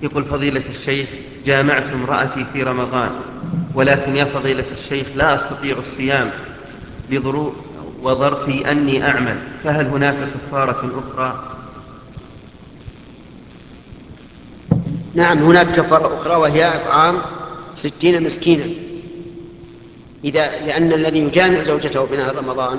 يقول فضيلة الشيخ: جامعت امرأتي في رمضان، ولكن يا فضيلة الشيخ لا أستطيع الصيام لظروف وظرفي أني أعمل، فهل هناك كفارة أخرى؟ نعم، هناك كفارة أخرى، وهي إطعام 60 مسكينا. لأن الذي يجامع زوجته في نهار رمضان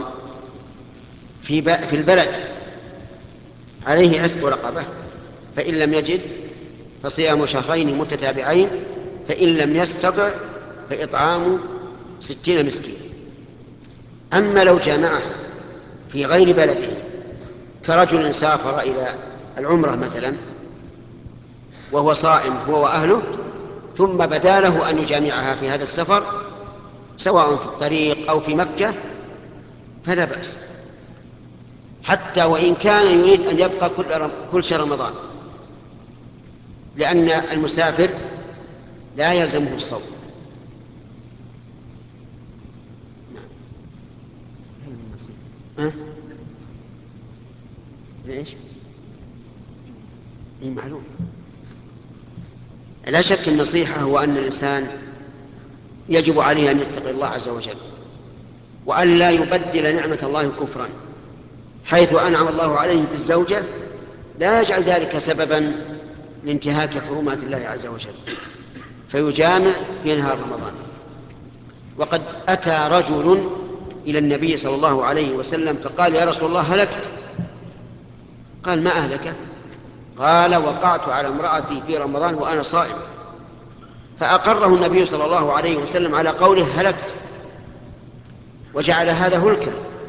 في البلد عليه عتق رقبة، فإن لم يجد فصيام شهرين متتابعين، فإن لم يستطع فإطعام 60 مسكين. أما لو جامعها في غير بلده، كرجل سافر إلى العمرة مثلا وهو صائم هو وأهله، ثم بدا له أن يجامعها في هذا السفر سواء في الطريق أو في مكة، فلا بأس، حتى وإن كان يريد أن يبقى كل شهر رمضان، لأن المسافر لا يلزمه الصوم. ليش؟ معلوم. لا شك النصيحة هو أن الإنسان يجب عليه أن يتقي الله عز وجل، وأن لا يبدل نعمة الله كفرا، حيث أنعم الله عليه بالزوجة لا يجعل ذلك سببا لانتهاك حرمات الله عز وجل فيجامع في نهار رمضان. وقد أتى رجل إلى النبي صلى الله عليه وسلم فقال: يا رسول الله هلكت. قال: ما أهلك؟ قال: وقعت على امرأتي في رمضان وأنا صائم. فأقره النبي صلى الله عليه وسلم على قوله هلكت، وجعل هذا هلكا.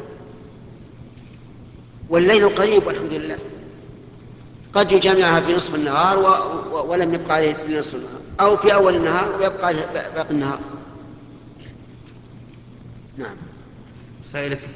والليل قريب والحمد لله، قد يجامعها في نصف النهار ولم يبقى عليه في نصف النهار، أو في أول النهار ويبقى عليه باقي النهار. نعم. سائلة